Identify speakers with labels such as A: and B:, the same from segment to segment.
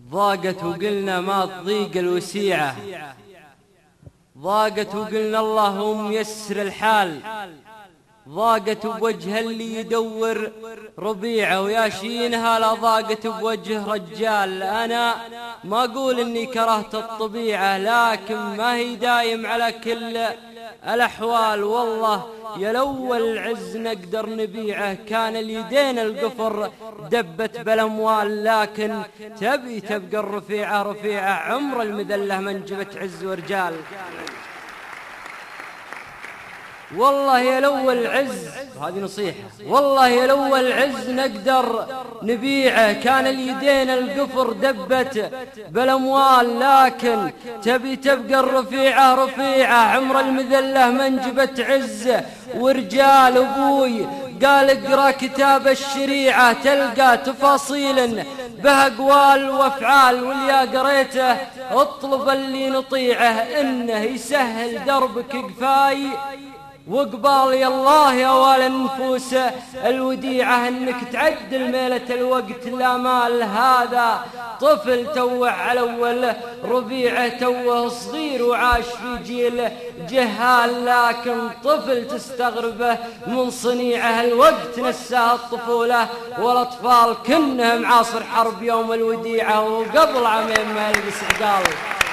A: ضاقت وقلنا ما تضيق الوسيعة، ضاقت وقلنا الله ميسر الحال، ضاقت بوجه اللي يدور ربيعه وياشينها، لا ضاقت بوجه رجال. أنا ما أقول إني كرهت الطبيعة، لكن ما هي دايم على كل الأحوال. والله يا لو العز نقدر نبيعه، كان اليدين القفر دبت بالأموال، لكن تبقى الرفيعة رفيعة، عمر المذلة منجبة عز ورجال. والله يا لو العز، هذه نصيحة، والله يا لو العز نقدر نبيعه، كان اليدين القفر دبت بالأموال، لكن تبقى الرفيعة رفيعة، عمر المذلة منجبت عز ورجال. أبوي قال اقرأ كتاب الشريعة، تلقى تفاصيل بها أقوال وأفعال، واللي قريته اطلب اللي نطيعه، إنه يسهل دربك قفاي وقبال. يا الله يا وال النفوس الوديعة، انك تعدل ميلة الوقت لا مال. هذا طفل توه على اول ربيعه، توه صغير وعاش في جيل جهال، لكن طفل تستغربه من صنيعه. الوقت نساه الطفولة والاطفال، كنهم عاصر حرب يوم الوديعة، وقبل عامين ما يلبس عقال.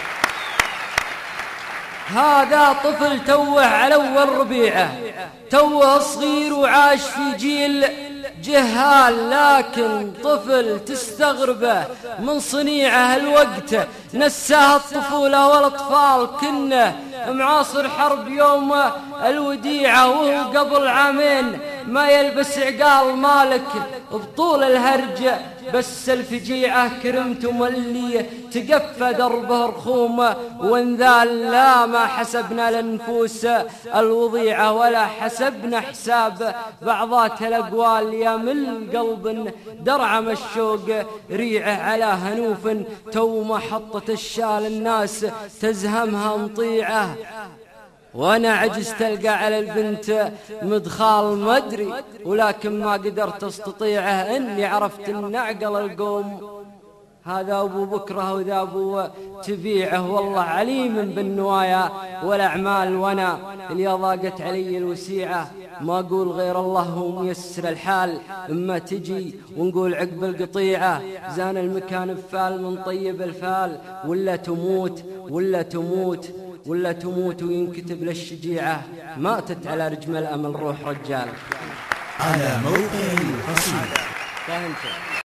A: هذا طفل توه على اول ربيعه، توه صغير وعاش في جيل جهال، لكن طفل تستغربه من صنيعه. الوقت نساه الطفولة والاطفال، كنه معاصر حرب يوم الوديعة، وهو قبل عامين ما يلبس عقال. مالك بطول الهرج بس الفجيعة، كرمتم اللي تقفى دربه رخومه وانذال. لا ما حسبنا للنفوس الوضيعة، ولا حسبنا حساب بعضات الأقوال. يا من قلب درعم الشوق ريعه على هنوف، تو محطة الشال الناس تزهمها مطيعة. وانا عجز تلقى على البنت مدخال مدري، ولكن ما قدرت استطيعه، اني عرفت ان اعقل القوم هذا ابو بكره وذا ابو تبيعه. والله عليم بالنوايا والاعمال، وانا اللي ضاقت علي الوسيعه، ما اقول غير الله هو ميسر الحال. اما تجي ونقول عقب القطيعه، زان المكان بفال من طيب الفال، ولا تموت ولا تموت ولا تموت وينكتب للشجيعة، ماتت على رجم الأمل روح رجال.
B: على موقع القصيدة.